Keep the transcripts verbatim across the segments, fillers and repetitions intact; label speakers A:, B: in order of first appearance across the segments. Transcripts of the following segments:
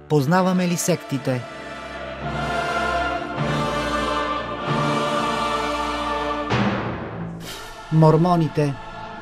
A: Познаваме ли сектите? Мормоните.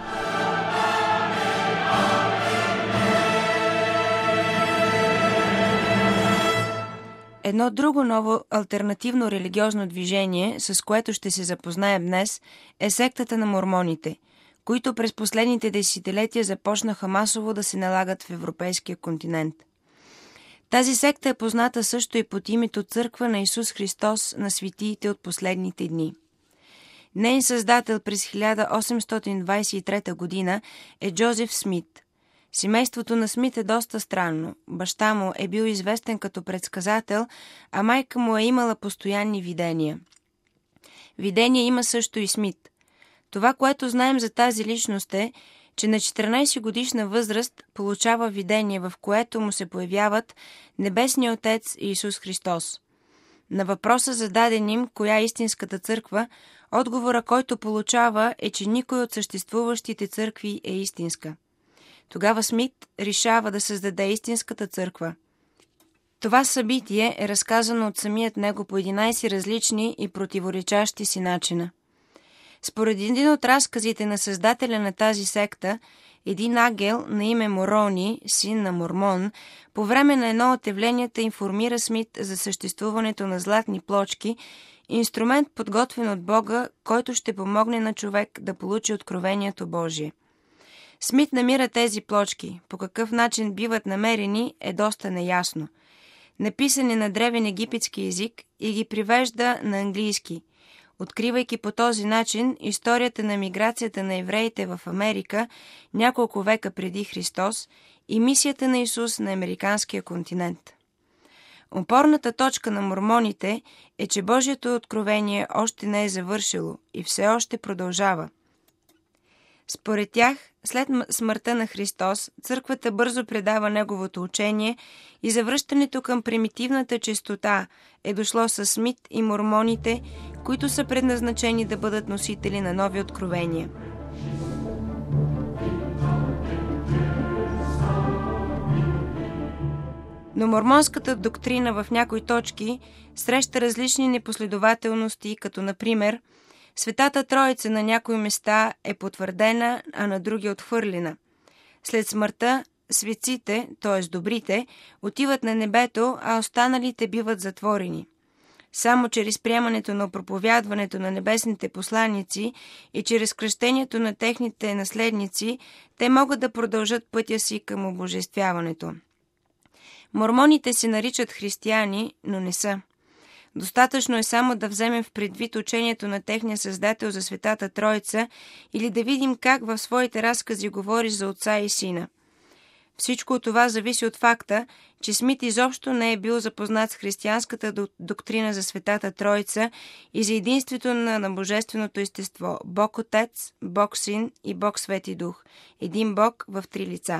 B: Едно друго ново алтернативно религиозно движение, с което ще се запознаем днес, е сектата на мормоните, които през последните десетилетия започнаха масово да се налагат в европейския континент. Тази секта е позната също и под името Църква на Исус Христос на светиите от последните дни. Нейн създател през хиляда осемстотин двадесет и трета година е Джозеф Смит. Семейството на Смит е доста странно. Баща му е бил известен като предсказател, а майка му е имала постоянни видения. Видения има също и Смит. Това, което знаем за тази личност е, че на четиринадесет годишна възраст получава видение, в което му се появяват Небесния Отец и Исус Христос. На въпроса, зададен им коя е истинската църква, отговора, който получава, е, че никой от съществуващите църкви е истинска. Тогава Смит решава да създаде истинската църква. Това събитие е разказано от самият него по единадесет различни и противоречащи си начина. Според един от разказите на създателя на тази секта, един ангел на име Морони, син на Мормон, по време на едно от явленията информира Смит за съществуването на златни плочки, инструмент подготвен от Бога, който ще помогне на човек да получи откровението Божие. Смит намира тези плочки. По какъв начин биват намерени е доста неясно. Написани на древен египетски език и ги привежда на английски, откривайки по този начин историята на миграцията на евреите в Америка няколко века преди Христос и мисията на Исус на американския континент. Опорната точка на мормоните е, че Божието откровение още не е завършило и все още продължава. Според тях, след смъртта на Христос, църквата бързо предава неговото учение и завръщането към примитивната чистота е дошло с Смит и мормоните, които са предназначени да бъдат носители на нови откровения. Но мормонската доктрина в някои точки среща различни непоследователности, като например Светата Троица на някои места е потвърдена, а на други отхвърлена. След смъртта светците, т.е. добрите, отиват на небето, а останалите биват затворени. Само чрез приемането на проповядването на небесните посланици и чрез кръщението на техните наследници, те могат да продължат пътя си към обожествяването. Мормоните се наричат християни, но не са. Достатъчно е само да вземем в предвид учението на техния създател за Светата Троица или да видим как в своите разкази говори за Отца и Сина. Всичко от това зависи от факта, че Смит изобщо не е бил запознат с християнската доктрина за Светата Троица и за единството на, на Божественото естество – Бог Отец, Бог Син и Бог Свети Дух – един Бог в три лица.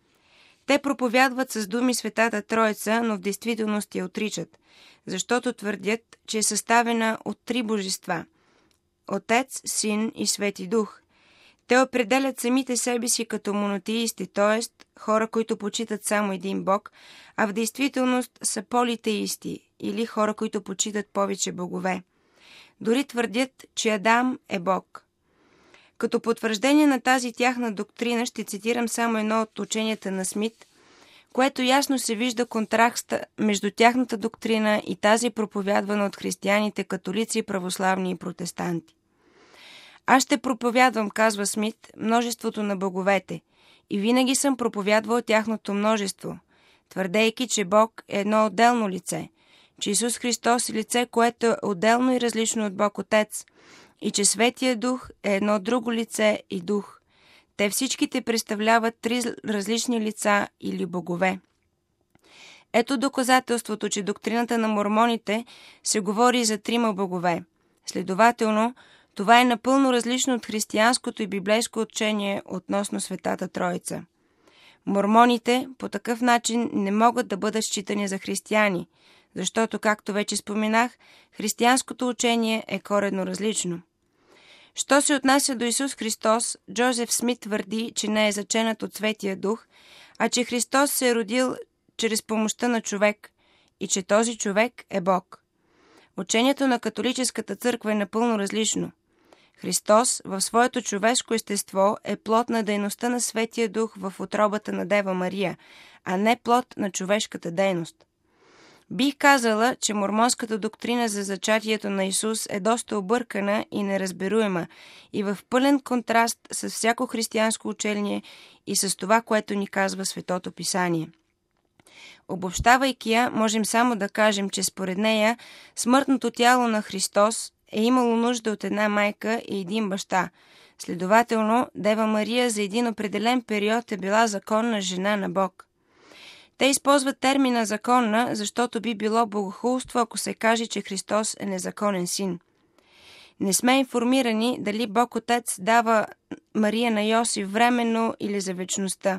B: Те проповядват с думи Светата Троица, но в действителност я отричат, защото твърдят, че е съставена от три божества – Отец, Син и Свети Дух. Те определят самите себе си като монотеисти, т.е. хора, които почитат само един Бог, а в действителност са политеисти или хора, които почитат повече богове. Дори твърдят, че Адам е Бог. Като потвърждение на тази тяхна доктрина ще цитирам само едно от ученията на Смит, което ясно се вижда контраста между тяхната доктрина и тази проповядвана от християните, католици, православни и протестанти. Аз ще проповядвам, казва Смит, множеството на боговете и винаги съм проповядвал тяхното множество, твърдейки, че Бог е едно отделно лице, че Исус Христос е лице, което е отделно и различно от Бог Отец, и че Светия Дух е едно друго лице и дух. Те всичките представляват три различни лица или богове. Ето доказателството, че доктрината на мормоните се говори за трима богове. Следователно, това е напълно различно от християнското и библейско учение относно Светата Троица. Мормоните по такъв начин не могат да бъдат считани за християни, защото, както вече споменах, християнското учение е коренно различно. Що се отнася до Исус Христос, Джозеф Смит твърди, че не е заченат от Светия Дух, а че Христос се е родил чрез помощта на човек и че този човек е Бог. Учението на католическата църква е напълно различно. Христос в своето човешко естество е плод на дейността на Светия Дух в утробата на Дева Мария, а не плод на човешката дейност. Бих казала, че мормонската доктрина за зачатието на Исус е доста объркана и неразберуема и в пълен контраст с всяко християнско учение и с това, което ни казва Светото Писание. Обобщавайки я, можем само да кажем, че според нея смъртното тяло на Христос е имало нужда от една майка и един баща. Следователно, Дева Мария за един определен период е била законна жена на Бог. Те използват термина законна, защото би било богохулство, ако се каже, че Христос е незаконен син. Не сме информирани дали Бог Отец дава Мария на Йосиф временно или за вечността.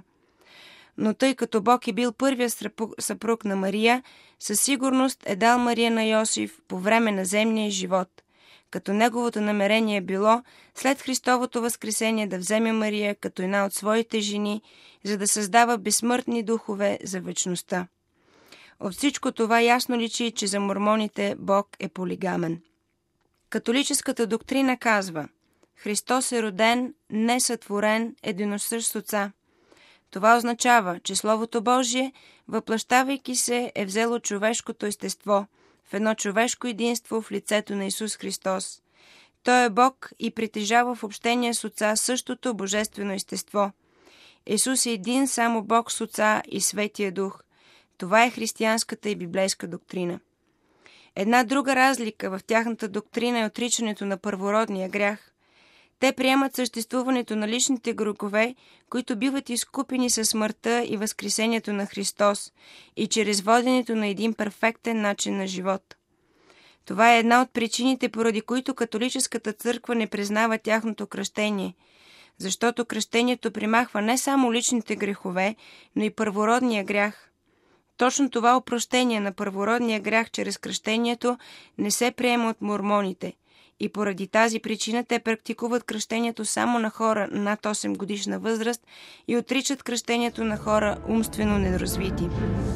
B: Но тъй като Бог е бил първият съпруг на Мария, със сигурност е дал Мария на Йосиф по време на земния живот, като неговото намерение било след Христовото възкресение да вземе Мария като една от своите жени, за да създава безсмъртни духове за вечността. От всичко това ясно личи, че за мормоните Бог е полигамен. Католическата доктрина казва: Христос е роден, не сътворен, единосъщ с Отца. Това означава, че Словото Божие, въплъщавайки се, е взело човешкото естество в едно човешко единство в лицето на Исус Христос. Той е Бог и притежава в общение с Отца същото божествено естество. Исус е един само Бог с Отца и Светия Дух. Това е християнската и библейска доктрина. Една друга разлика в тяхната доктрина е отричането на първородния грях. Те приемат съществуването на личните грехове, които биват изкупени със смъртта и възкресението на Христос и чрез воденето на един перфектен начин на живот. Това е една от причините, поради които католическата църква не признава тяхното кръщение, защото кръщението примахва не само личните грехове, но и първородния грях. Точно това опрощение на първородния грях чрез кръщението не се приема от мормоните и поради тази причина те практикуват кръщението само на хора над осем годишна възраст и отричат кръщението на хора умствено недоразвити.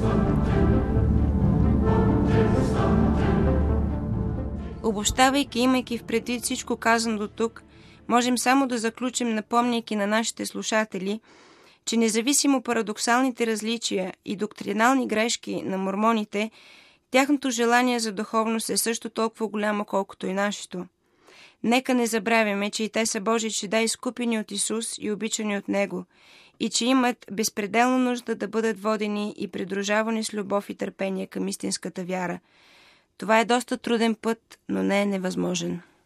B: Обобщавайки, имайки в предвид всичко казано до тук, можем само да заключим, напомняйки на нашите слушатели, че независимо парадоксалните различия и доктринални грешки на мормоните, тяхното желание за духовност е също толкова голямо, колкото и нашето. Нека не забравяме, че и те са Божи чеда, изкупени от Исус и обичани от Него, и че имат безпределна нужда да бъдат водени и придружавани с любов и търпение към истинската вяра. Това е доста труден път, но не е невъзможен.